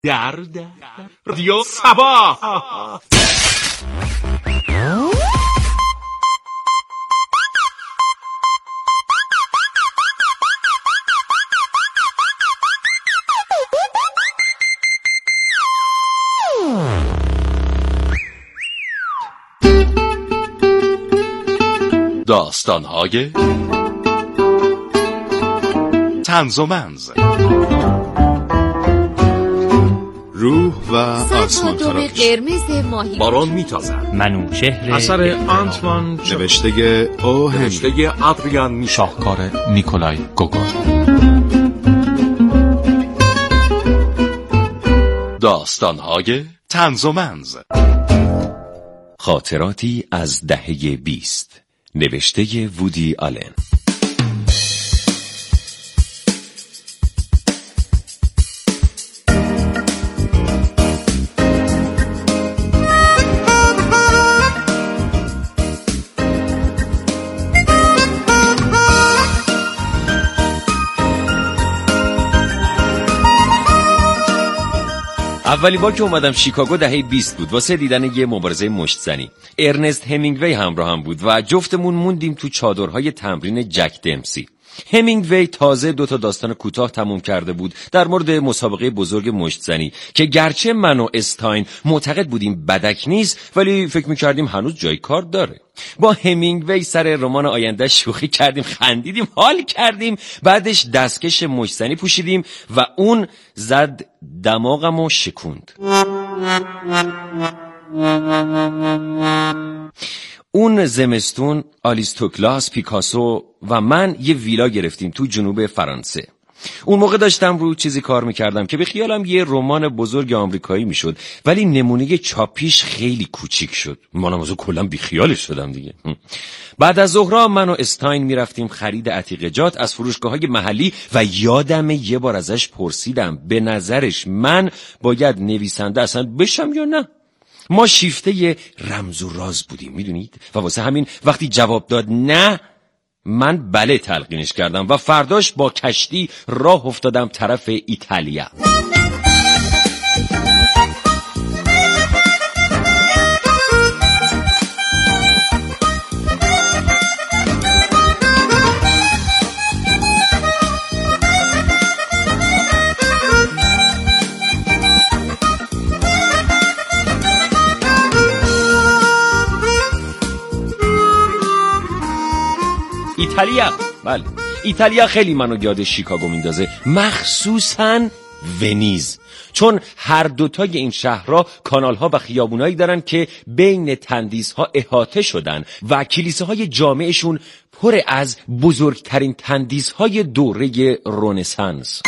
در رادیو صباح. داستان‌های طنز و منز، روح و آسمان تراپیش، قرمز ماهی، باران میتازد، منوچهر، اثر آنتوان، نوشته آدریان میشل، شاهکار نیکولای گوگول. داستان‌های طنز و منز. خاطراتی از دهه 20، نوشته وودی آلن. اولی بار که اومدم شیکاگو دهه 20 بود واسه دیدن یه مبارزه مشت زنی. ارنست همینگوی همراهم بود و جفتمون موندیم تو چادرهای تمرین جک دمسی. همینگوی تازه 2 داستان کوتاه تموم کرده بود در مورد مسابقه بزرگ مشت زنی که گرچه من و استاین معتقد بودیم بدک نیست، ولی فکر می‌کردیم هنوز جای کار داره. با همینگوی سر رمان آینده شوخی کردیم، خندیدیم، حال کردیم. بعدش دستکش مشت زنی پوشیدیم و اون زد دماغمو شکوند. اون زمستون آلیستوکلاس، پیکاسو و من یه ویلا گرفتیم تو جنوب فرانسه. اون موقع داشتم رو چیزی کار میکردم که به خیالم یه رمان بزرگ آمریکایی میشد، ولی نمونه چاپیش خیلی کوچیک شد. منم از کلا بی خیالش شدم دیگه. بعد از ظهر من و استاین میرفتیم خرید عتیقجات از فروشگاه‌های محلی و یادم یه بار ازش پرسیدم به نظرش من باید نویسنده اصلا بشم یا نه. ما شیفته رمز و راز بودیم، میدونید؟ و واسه همین وقتی جواب داد نه، من بله تلقینش کردم و فرداش با کشتی راه افتادم طرف ایتالیا. ایتالیا، بله، ایتالیا خیلی منو یاد شیکاگو میندازه، مخصوصاً ونیز، چون هر دوتای این شهرها کانالها و خیابونایی دارن که بین تندیسها احاطه شدن و کلیساهای جامعشون پر از بزرگترین تندیسهای دوره رنسانس.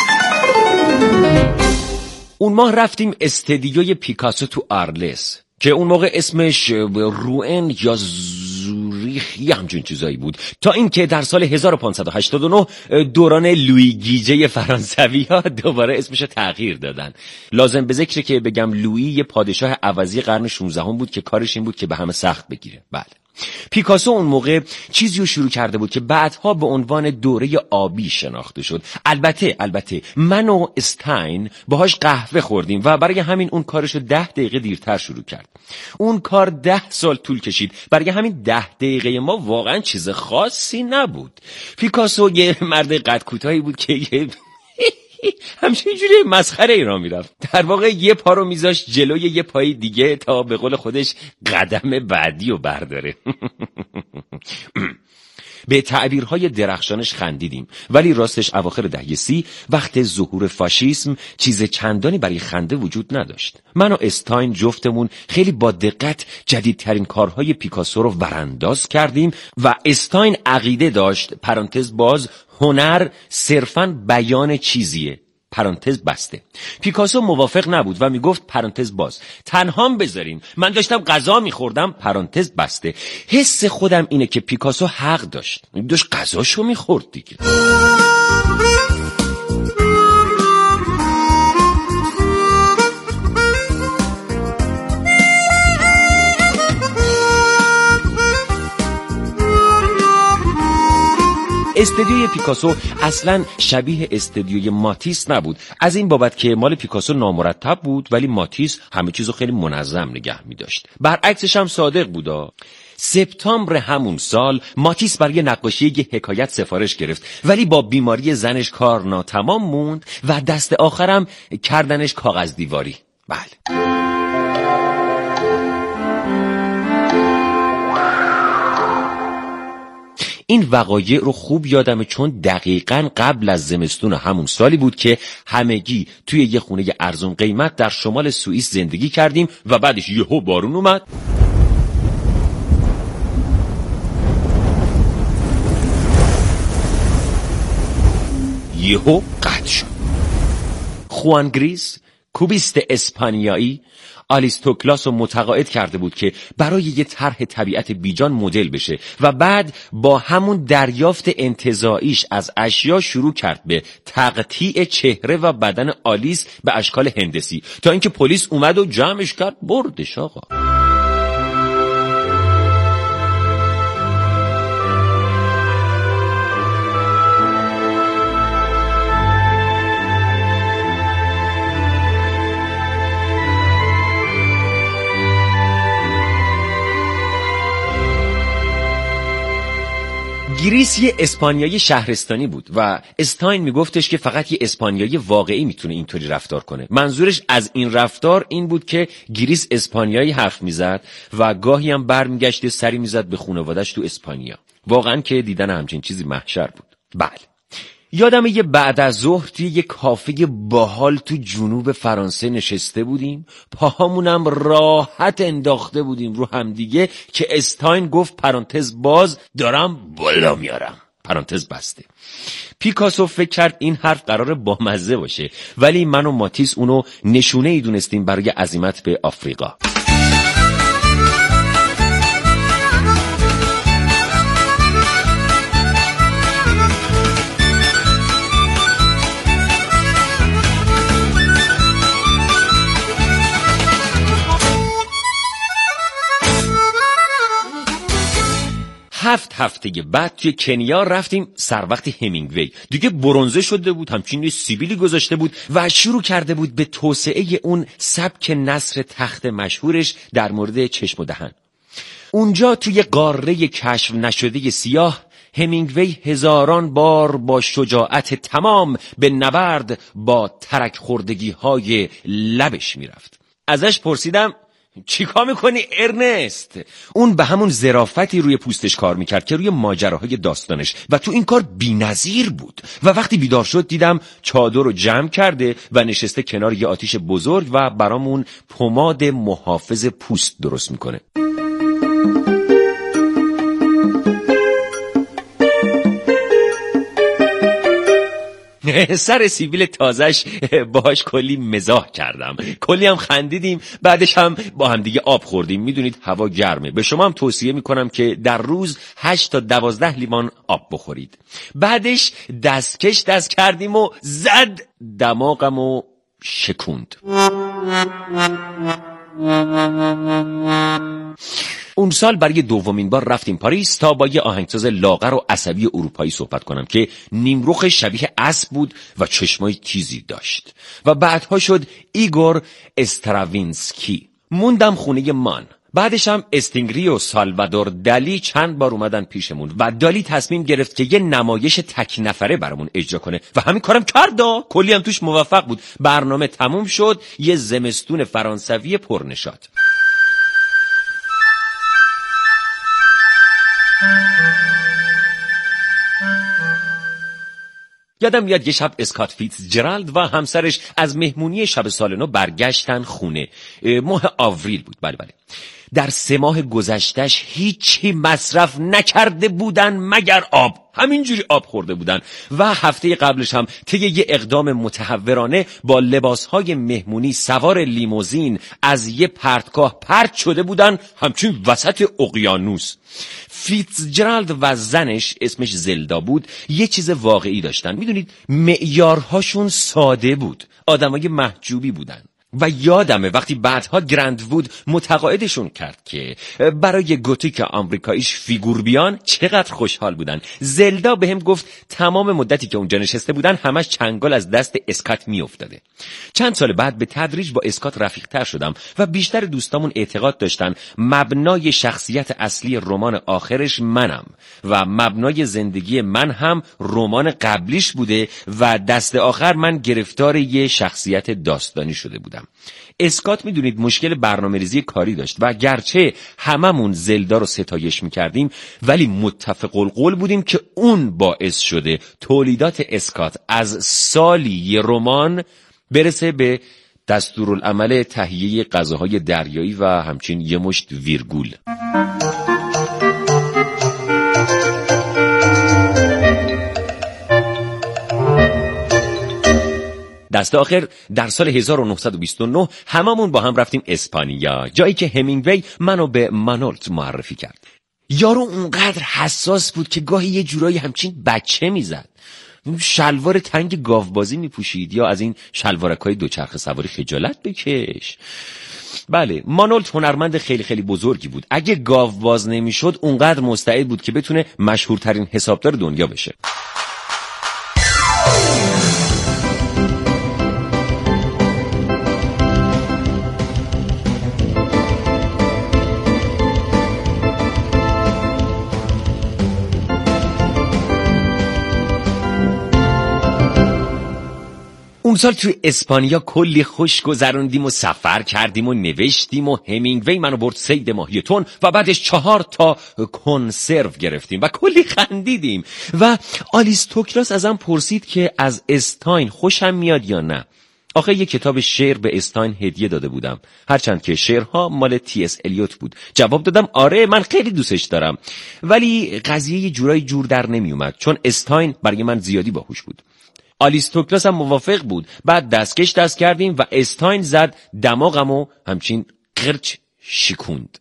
اون ماه رفتیم استدیوی پیکاسو تو آرلس که اون موقع اسمش روئن یا زوریخ یه همچون چیزایی بود، تا اینکه در سال 1589 دوران لویی گیجه فرانسوی ها دوباره اسمشو تغییر دادن. لازم به ذکره که بگم لویی یه پادشاه عوضی قرن 16 بود که کارش این بود که به همه سخت بگیره. بله، پیکاسو اون موقع چیزی رو شروع کرده بود که بعدها به عنوان دوره آبی شناخته شد. البته من و استاین باهاش قهوه خوردیم و برای همین اون کارشو 10 دقیقه دیرتر شروع کرد. اون کار 10 سال طول کشید، برای همین 10 دقیقه ما واقعا چیز خاصی نبود. پیکاسو یه مرد قد کوتاهی بود که همشه اینجوری مسخره ایران میرفت. در واقع یه پا رو میذاشت جلوی یه پای دیگه تا به قول خودش قدم بعدی رو برداره. به تعبیرهای درخشانش خندیدیم، ولی راستش اواخر دهه 30 وقت ظهور فاشیسم چیز چندانی برای خنده وجود نداشت. من و استاین جفتمون خیلی با دقت جدیدترین کارهای پیکاسو رو ورانداز کردیم و استاین عقیده داشت پرانتز باز هنر صرفاً بیان چیزیه پرانتز بسته. پیکاسو موافق نبود و میگفت پرانتز باز تنهام بذارین. من داشتم غذا میخوردم پرانتز بسته. حس خودم اینه که پیکاسو حق داشت غذاشو میخورد دیگه. استدیوی پیکاسو اصلا شبیه استدیوی ماتیس نبود، از این بابت که مال پیکاسو نامرتب بود ولی ماتیس همه چیزو خیلی منظم نگه می داشت. برعکسش هم صادق بودا. سپتامبر همون سال ماتیس برای نقاشی یه حکایت سفارش گرفت ولی با بیماری زنش کار ناتمام موند و دست آخرم کردنش کاغذ دیواری. بله. این وقایع رو خوب یادمه چون دقیقاً قبل از زمستون همون سالی بود که همگی توی یه خونه ارزون قیمت در شمال سوئیس زندگی کردیم و بعدش یهو بارون اومد. یهو قطع شد. خوان گریس، کوبیست اسپانیایی، آلیستوکلاس رو متقاعد کرده بود که برای یه طرح طبیعت بیجان مدل بشه و بعد با همون دریافت انتزاعیش از اشیا شروع کرد به تقطیع چهره و بدن آلیس به اشکال هندسی تا اینکه پلیس اومد و جمعش کرد بردش آقا. گریس یه اسپانیایی شهرستانی بود و استاین میگفتش که فقط یه اسپانیایی واقعی میتونه اینطوری رفتار کنه. منظورش از این رفتار این بود که گریس اسپانیایی حرف میزد و گاهی هم برمیگشت سری میزد به خانواده‌اش تو اسپانیا. واقعا که دیدن همچین چیزی محشر بود. بله. یادم یه بعد از ظهر توی یه کافه باحال تو جنوب فرانسه نشسته بودیم، پاهامونم راحت انداخته بودیم رو همدیگه که استاین گفت پرانتز باز دارم بالا میارم پرانتز بسته. پیکاسو فکر کرد این حرف قراره بامزه باشه ولی من و ماتیس اونو نشونه ای دونستیم برای عزیمت به آفریقا. هفت هفته بعد توی کنیا رفتیم سر وقت همینگوی. دیگه برنزه شده بود، همچین سیبیلی گذاشته بود و شروع کرده بود به توسعه اون سبک نثر تخت مشهورش در مورد چشم و دهن. اونجا توی قاره کشف نشده سیاه همینگوی هزاران بار با شجاعت تمام به نبرد با ترک خوردگی های لبش میرفت. ازش پرسیدم چی کار میکنی ارنست؟ اون به همون ظرافتی روی پوستش کار میکرد که روی ماجراهای داستانش و تو این کار بی‌نظیر بود و وقتی بیدار شد دیدم چادر رو جمع کرده و نشسته کنار یه آتیش بزرگ و برامون پماد محافظ پوست درست میکنه. سر سیبیل تازش باهاش کلی مزاح کردم، کلی هم خندیدیم، بعدش هم با هم دیگه آب خوردیم. میدونید هوا گرمه، به شما هم توصیه میکنم که در روز 8 تا 12 لیوان آب بخورید. بعدش دستکش کردیم و زد دماغم و شکوند. اون سال برای دومین بار رفتیم پاریس تا با یه آهنگساز لاغر و عصبی اروپایی صحبت کنم که نیمرخ شبیه اسب بود و چشمای تیزی داشت و بعدها شد ایگور استراوینسکی. موندم خونه مان. بعدش هم استینگری و سالوادور دالی چند بار اومدن پیشمون و دالی تصمیم گرفت که یه نمایش تک نفره برامون اجرا کنه و همین کارم کرد. کلی هم توش موفق بود. برنامه تموم شد، یه زمستون فرانسوی پرنشاط. یادم میاد یه شب اسکات فیتزجرالد و همسرش از مهمونی شب سال نو برگشتن خونه. ماه آوریل بود. بله. در 3 ماه گذشتهش هیچی مصرف نکرده بودن مگر آب. همینجوری آب خورده بودن و هفته قبلش هم طی یه اقدام متهورانه با لباسهای مهمونی سوار لیموزین از یه پرتگاه پرت شده بودن همچون وسط اقیانوس. فیتزجرالد و زنش اسمش زلدا بود یه چیز واقعی داشتن. میدونید معیارهاشون ساده بود، آدمای محجوبی بودن. و یادمه وقتی بعدها گرندوود متقاعدشون کرد که برای گوتیک آمریکاییش فیگور بیان چقدر خوشحال بودن. زلدا بهم گفت تمام مدتی که اونجا نشسته بودن همش چنگال از دست اسکات میافتاده. چند سال بعد به تدریج با اسکات رفیق‌تر شدم و بیشتر دوستامون اعتقاد داشتن مبنای شخصیت اصلی رمان آخرش منم و مبنای زندگی من هم رمان قبلیش بوده و دست آخر من گرفتار یه شخصیت داستانی شده بودم. اسکات میدونید مشکل برنامه‌ریزی کاری داشت و گرچه هممون زلدا رو ستایش میکردیم ولی متفق القول بودیم که اون باعث شده تولیدات اسکات از سالی یه رمان برسه به دستورالعمل تهیه غذاهای دریایی و همچنین یه مشت ویرگول. دست آخر در سال 1929 هممون با هم رفتیم اسپانیا، جایی که همینگوی منو به مانولت معرفی کرد. یارو اونقدر حساس بود که گاهی یه جورایی همچین بچه میزد. شلوار تنگ گاوبازی میپوشید یا از این شلوارکای دوچرخه سواری خجالت بکش. بله، مانولت هنرمند خیلی خیلی بزرگی بود. اگه گاوباز نمیشد اونقدر مستعد بود که بتونه مشهورترین حسابدار دنیا بشه. اون سال توی اسپانیا کلی خوش گذروندیم و سفر کردیم و نوشتیم و همینگوی منو برد صید ماهی تن و بعدش 4 تا کنسرو گرفتیم و کلی خندیدیم و آریستوکراس ازم پرسید که از استاین خوشم میاد یا نه. آخه یه کتاب شعر به استاین هدیه داده بودم، هرچند که شعرها مال تی اس الیوت بود. جواب دادم آره من خیلی دوستش دارم، ولی قضیه یه جورایی جور در نمی اومد چون استاین برای من زیادی باهوش بود. آریستوکراس هم موافق بود. بعد دستکش دست کردیم و استاین زد دماغمو همچین قرچ شکوند.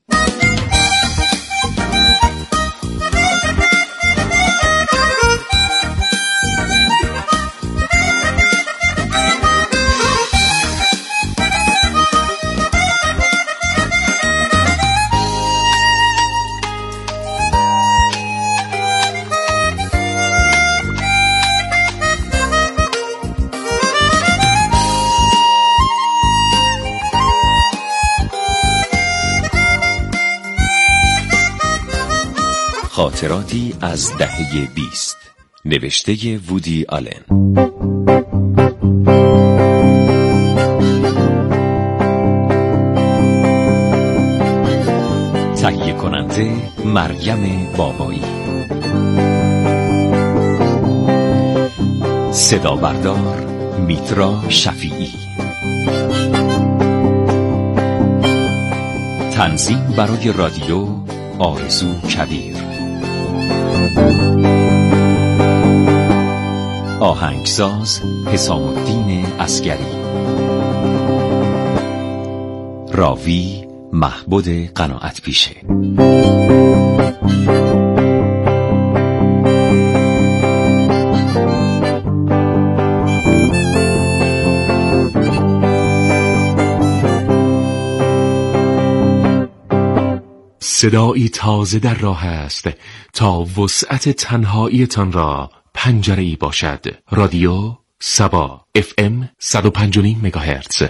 خاطراتی از دهه 20 نوشته وودی آلن. تهیه کننده مریم بابایی. صدا بردار میترا شفیعی. تنظیم برای رادیو آرزو کبیر. آهنگساز حسام الدین عسگری. راوی محبود قناعت پیشه. صدایی تازه در راه است تا وسعت تنهاییتان را پنجره‌ای باشد. رادیو سبا FM 105.5 مگاهرتز.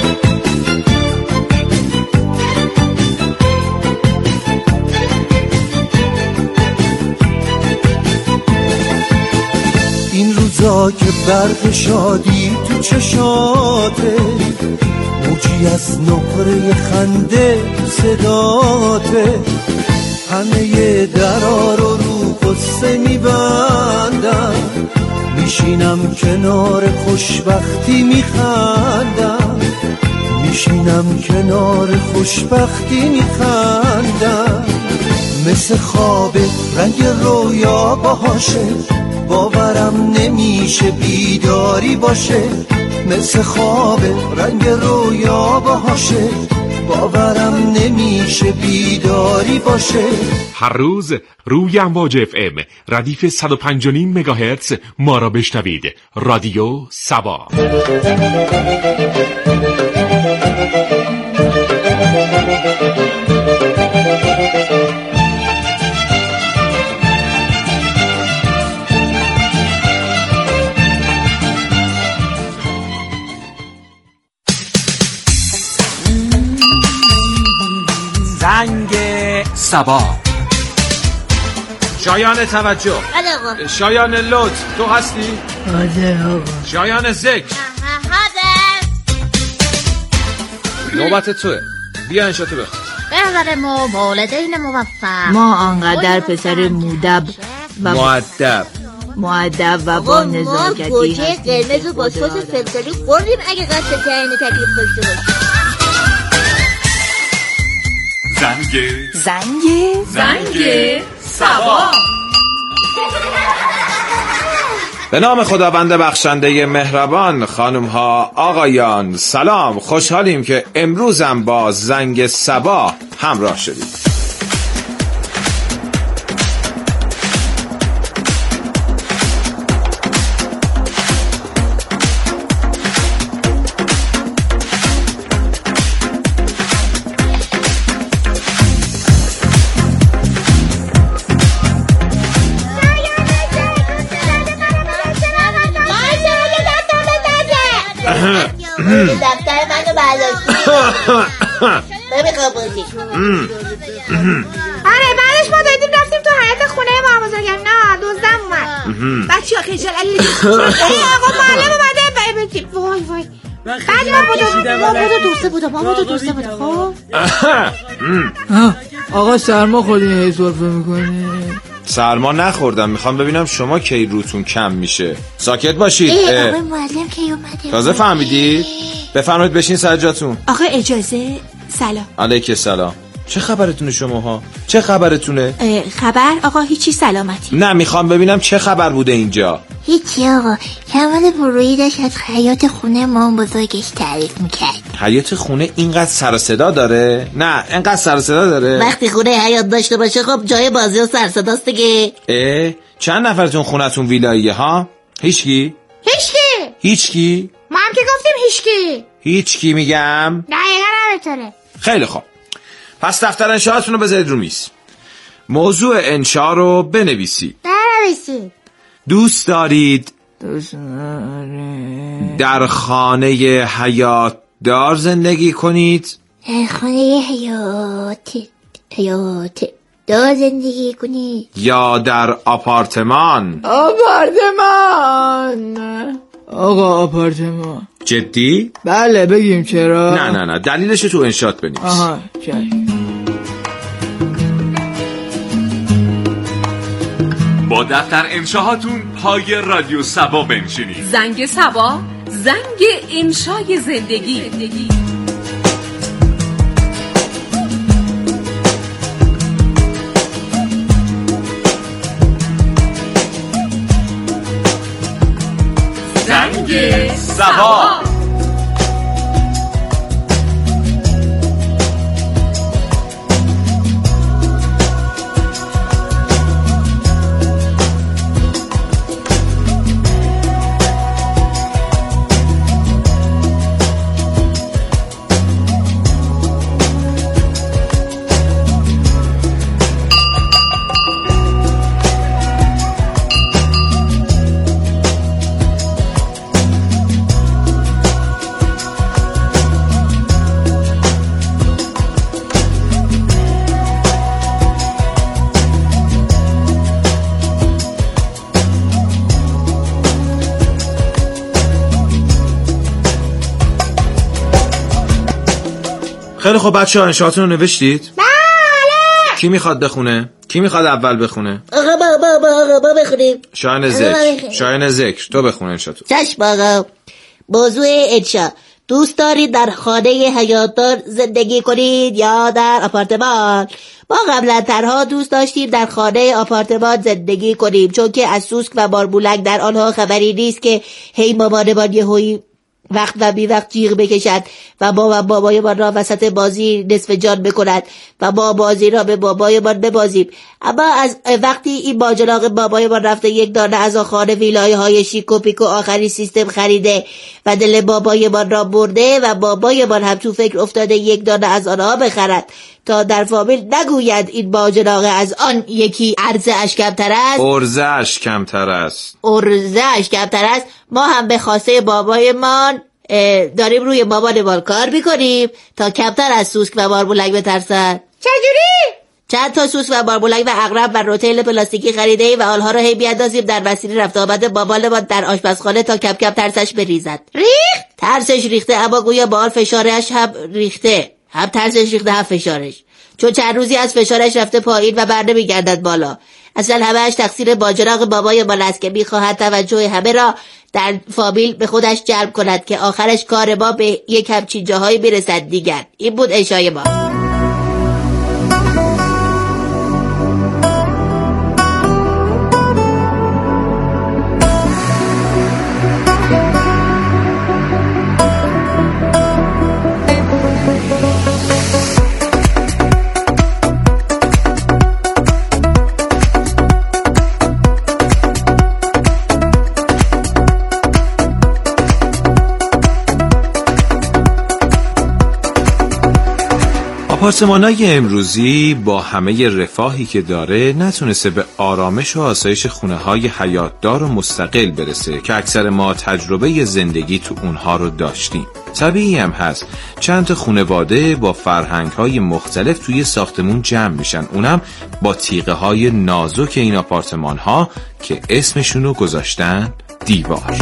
این روزا که برق شادی تو چشاته، موجی از نقره خنده صداته، همه درا رو قصه میبندم، میشینم کنار خوشبختی میخندم، میشینم کنار خوشبختی میخندم، مثل خواب رنگ رویا باشه، باورم نمیشه بیداری باشه، مثل خواب رنگ رویا باشه، باورم نمیشه بیداری باشه. هر روز روی امواج FM ردیف 105.5 مگاهرتز ما را بشنوید. رادیو سبا. سبا. شایان توجه. آقا. شایان لطف تو هستی؟ آده آقا. شایان ذکر. نوبت توه. بیا انشاتو بخون. بهتر ما والدین موفق. ما آنقدر پسر مؤدب و با نزاکتی ما گوجه قرمز و با سس فلفلی خوردیم اگه قصد تعیین تکلیف داشته باشیم. زنگ سبا. به نام خداوند بخشنده مهربان، خانم ها آقایان سلام. خوشحالیم که امروزم با زنگ سبا همراه شدیم. دفتر منو برداشتی. نمیخوام بازی. آره بعدش ما دایدیم رفتیم تو حیاط خونه ما بزرگم. نه دوزدم اومد. بچه ها خیشل آقا معلم اومده. وای بعد ما بودو دوسته بودم. خب آقا سرما خوردین هی سرفه میکنی؟ سرما نخوردم، میخوام ببینم شما کی روتون کم میشه. ساکت باشید. آقای معلم کی اومده؟ تازه فهمیدید؟ بفرمایید بشین سر جاتون. آقا اجازه؟ سلام. علیک السلام. چه خبرتونه شماها؟ چه خبرتونه؟ خبر آقا هیچی، سلامتی. نه میخوام ببینم چه خبر بوده اینجا. هیچی آقا، کمال پرویی داشت از حیات خونه ما بزرگش تعریف میکرد. حیات خونه اینقدر سر و صدا داره؟ نه اینقدر سر و صدا داره؟ وقتی خونه حیات داشته باشه خب جای بازی و سر صداست دیگه. چند نفرتون خونتون ویلاییه ها؟ هیچکی؟ هیچکی؟ ما هم که گفتیم هیچکی میگم؟ دقیقا همینطوره. خیلی خوب، پس دفتر انشاءاتون رو بذارید رو میز. موضوع انشاء رو بنویسید. دوست دارید در خانه حیات دار زندگی کنید؟ در خانه حیات دار زندگی کنید یا در آپارتمان؟ آقا آپارتمان. جدی؟ بله بگیم چرا؟ نه دلیلش تو انشاءت بنویس. آها چشم. با دفتر انشاهاتون پای رادیو سبا بنشینید. زنگ سبا، زنگ انشای زندگی. زنگ سبا. خیلی خب بچه‌ها انشاءاتون رو نوشتید؟ بله. کی میخواد بخونه؟ کی میخواد اول بخونه؟ آقا با بخونیم. شایان ذکر تو بخون انشاءتون. چشم آقا. موضوع انشاء: دوست دارید در خانه حیاتدار زندگی کنید یا در آپارتمان؟ ما قبلا ترها دوست داشتیم در خانه آپارتمان زندگی کنیم، چون که از سوسک و باربولک در آنها خبری نیست که هی مامانمان یهویی وقت و بی وقت جیغ بکشد و ما و بابایمان را وسط بازی نصف جان بکند و ما بازی را به بابایمان ببازیم. اما از وقتی این باجلاق بابایمان رفته یک دانه از آخان ویلای های شیک و پیک و آخری سیستم خریده و دل بابایمان را برده و بابایمان هم تو فکر افتاده یک دانه از آنها بخرد تا در فامیل نگوید این باجلاق از آن یکی ارزه اش کمتر است. ارزه اش کمتر است. ما هم به خواسته بابایمان داریم روی مامانمان کار میکنیم تا کمتر از سوسک و باربولک بترسن. چجوری؟ چند تا سوسک و باربولک و عقرب و روتیل پلاستیکی خریده و آنها را هی بیاندازیم در مسیر رفت آمد بابالمان در آشپزخانه تا کم کم ترسش بریزد. ریخت؟ ترسش ریخته، اما گویا با آن فشارش هم ریخته. هم ترسش ریخته هم فشارش، چون چند روزی از فشارش رفته پایین و بر نمیگردد بالا. اصلا همه‌اش تقصیر باجراق بابای من است که می‌خواهد توجه همه را در فامیل به خودش جلب کند که آخرش کار ما به یک همچین جاهایی میرسد دیگر. این بود انشای ما. آپارتمان‌های امروزی با همه رفاهی که داره نتونسته به آرامش و آسایش خونه‌های حیاتدار و مستقل برسه که اکثر ما تجربه زندگی تو اونها رو داشتیم. طبیعی هم هست چند تا خانواده با فرهنگ‌های مختلف توی ساختمون جمع میشن، اونم با تیغه‌های نازک این آپارتمان‌ها که اسمشون رو گذاشتن دیوار.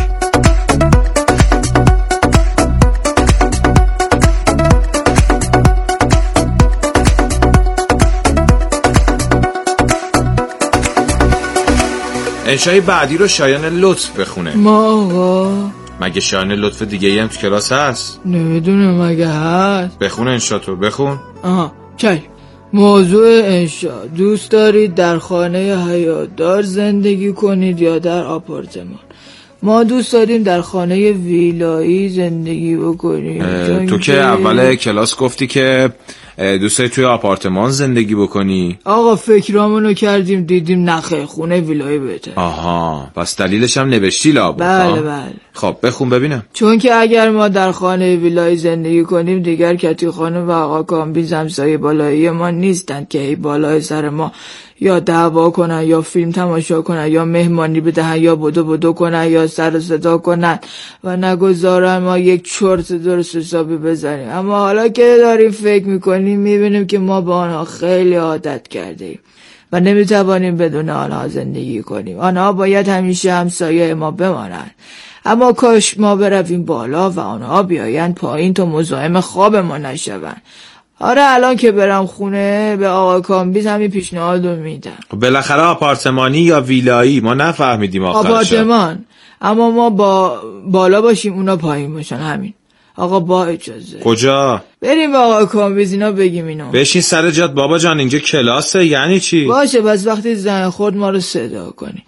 انشای بعدی رو شایان لطف بخونه. ما آقا مگه شایان لطف دیگه ای هم تو کلاس هست؟ نمیدونم مگه هست. بخون انشا تو بخون. آها چای. موضوع انشا: دوست دارید در خانه حیاتدار زندگی کنید یا در آپارتمان؟ ما دوست داریم در خانه ویلایی زندگی بکنیم. تو که اول کلاس گفتی که دوست داری توی آپارتمان زندگی بکنی. آقا فکرامونو کردیم دیدیم نخیر، خونه ویلایی بهتره. آها پس دلیلش هم نوشتی لابد. بله بله. خب بخون ببینم. چون که اگر ما در خانه ویلایی زندگی کنیم دیگر کتی خانم و آقا کامبیز همسایه بالایی ما نیستند که ای بالای سر ما یا دعوا کنن یا فیلم تماشا کنن یا مهمانی بدهن یا بدو کنن یا سر و صدا کنن و نگذارن ما یک چرت درست حسابی بزنیم. اما حالا که داریم فکر میکنیم میبینیم که ما با آنها خیلی عادت کردیم و نمیتوانیم بدون آنها زندگی کنیم. آنها باید همیشه همسایه ما بمانند. اما کاش ما برویم بالا و آنها بیایند پایین تا مزاحم خواب ما نشوند. آره الان که برم خونه به آقا کامبیز همین پیشنهاد رو میدم. بالاخره آپارتمانی یا ویلایی؟ ما نفهمیدیم آخرش. آپارتمان، اما ما با بالا باشیم اونا پایین باشن. همین آقا با اجازه. کجا؟ بریم به آقا کامبیز اینا بگیم اینو. بشین سر جات بابا جان، اینجا کلاسه. یعنی چی؟ باشه بس وقتی زنگ خورد ما رو صدا کنی.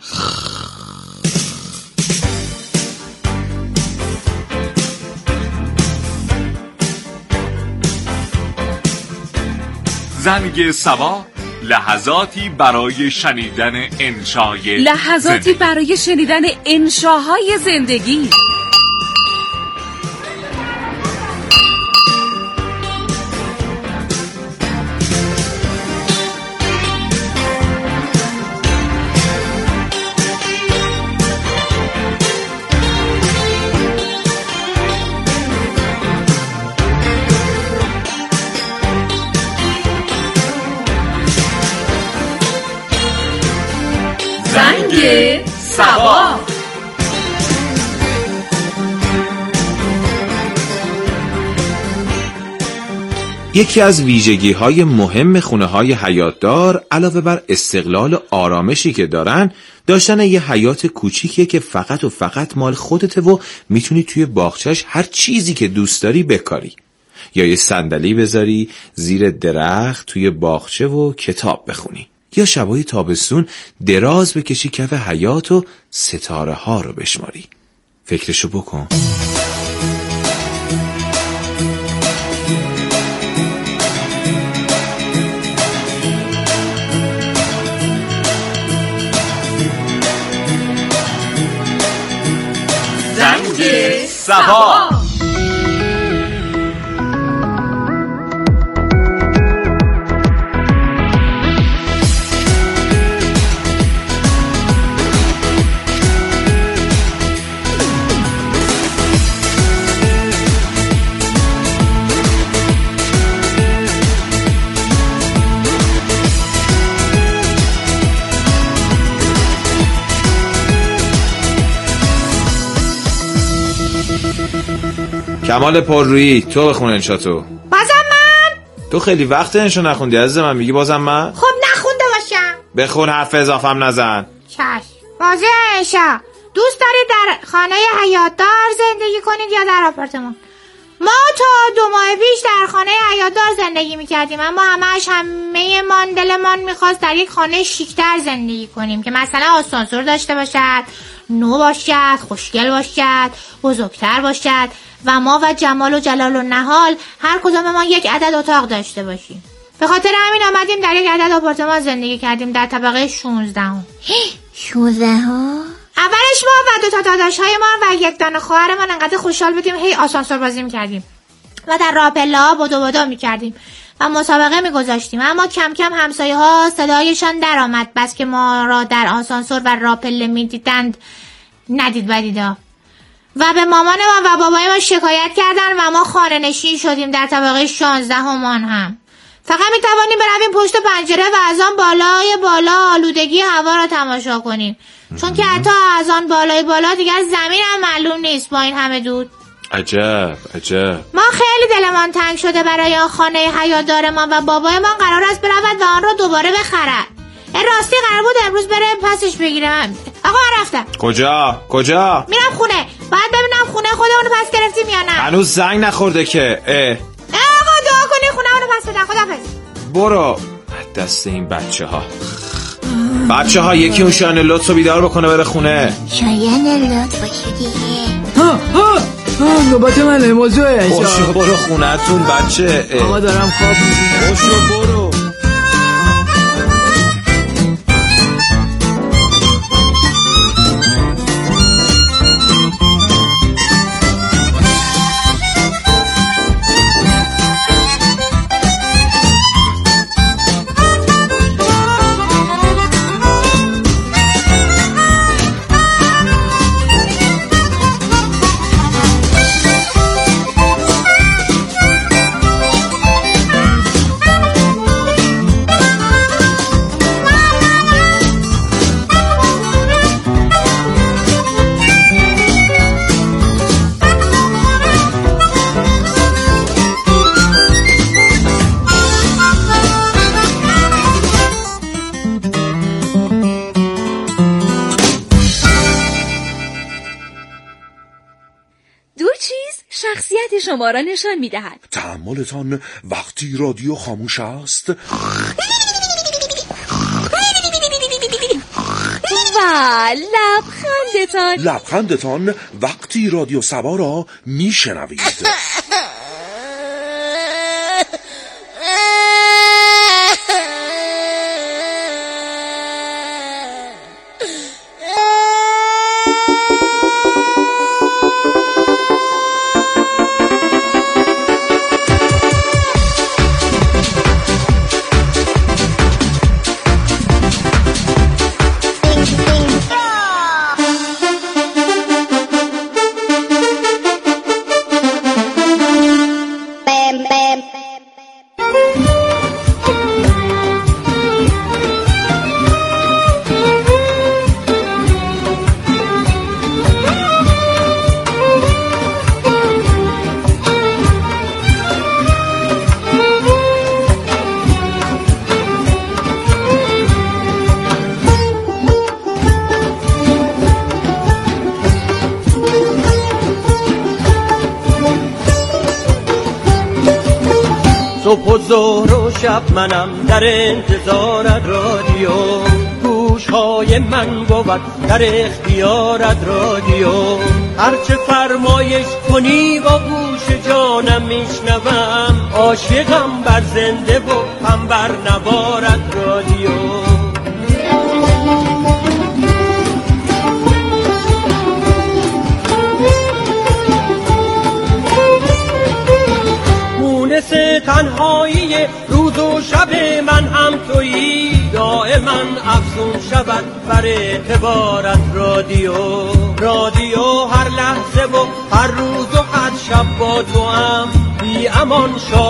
زنگ سبا، لحظاتی برای شنیدن انشای لحظاتی زندگی. برای شنیدن انشاهای زندگی. زنگ سبا. یکی از ویژگی‌های مهم خونه‌های حیاتدار علاوه بر استقلال و آرامشی که دارن، داشتن یه حیات کوچیکیه که فقط و فقط مال خودته و میتونی توی باغچه‌اش هر چیزی که دوست داری بکاری. یا یه صندلی بذاری زیر درخت توی باغچه و کتاب بخونی. یا شبای تابستون دراز بکشی کف حیات و ستاره ها رو بشماری. فکرشو بکن. زنگ سبا. کمال پررویی، تو بخون انشاتو. بازم من؟ تو خیلی وقت انشا نخوندی عزیز من، میگی بازم من؟ خب نخونده باشم. بخون، حرف اضافم نزن. چشم. بازی انشا، دوست دارید در خانه حیاتدار زندگی کنید یا در آپارتمان؟ ما تا 2 ماه پیش در خانه حیاتدار زندگی میکردیم، اما همه من دلمان میخواست در یک خانه شیکتر زندگی کنیم که مثلا آسانسور داشته باشد، نو باشد، خوشگل باشد، بزرگتر باشد و ما و جمال و جلال و نهال هر کدام ما یک عدد اتاق داشته باشیم. به خاطر همین آمدیم در یک عدد آپارتمان زندگی کردیم در طبقه 16. 16 ها؟ اولش ما و 2 تا داداش‌های ما و 1 دانه خواهرمان انقدر خوشحال بودیم هی آسانسور بازی می‌کردیم و در راه پله‌ها بدو می‌کردیم و مسابقه می‌گذاشتیم، اما کم کم همسایه‌ها صدایشان در آمد بس که ما را در آسانسور و راه پله می‌دیدند ندید بدیدا و به مامانمان و بابایمان شکایت کردند و ما خانه‌نشین شدیم در طبقه 16 هم. فقط می‌توانیم برویم پشت پنجره و از آن بالای بالا آلودگی هوا را تماشا کنیم، چون که حتی از آن بالای بالا دیگر زمین هم معلوم نیست با این همه دود. عجب. ما خیلی دلمان تنگ شده برای آن خانه حیاتدارمان و بابایمان قرار است برود و آن را دوباره بخرد. راستی قرار بود امروز بره پسش بگیرم. آقا رفتم. کجا؟ میرم خونه. باید ببینم خونه خودمون رو پس گرفتیم یا نه. هنوز زنگ نخورده که. آقا دعا کنی خونه اون رو پس بدن. خداحافظ. برو. دست این بچه ها یکی اون شایان لطفو بیدار بکنه بره خونه. شایان لطف باشه دیگه. نوبت منه موضوعه. خوشو برو خونتون بچه. آقا دارم خواب میبینم. خوشو برو. شخصیت شما را نشان می‌دهد. تأملتان وقتی رادیو خاموش است و لبخندتان وقتی رادیو سبا را میشنوید. صبح و ظهر و شب منم در انتظارت رادیو، گوشهای من بود در اختیارت رادیو، هرچه فرمایش کنی با گوش جانم میشنوم، عاشقم بر زنده و هم بر نوارت رادیو. تنهایی روز و شب من هم تویی، دائما افزون شود بر اعتبارت رادیو. رادیو هر لحظه و هر روز و هر شب با تو هم بی امان شد.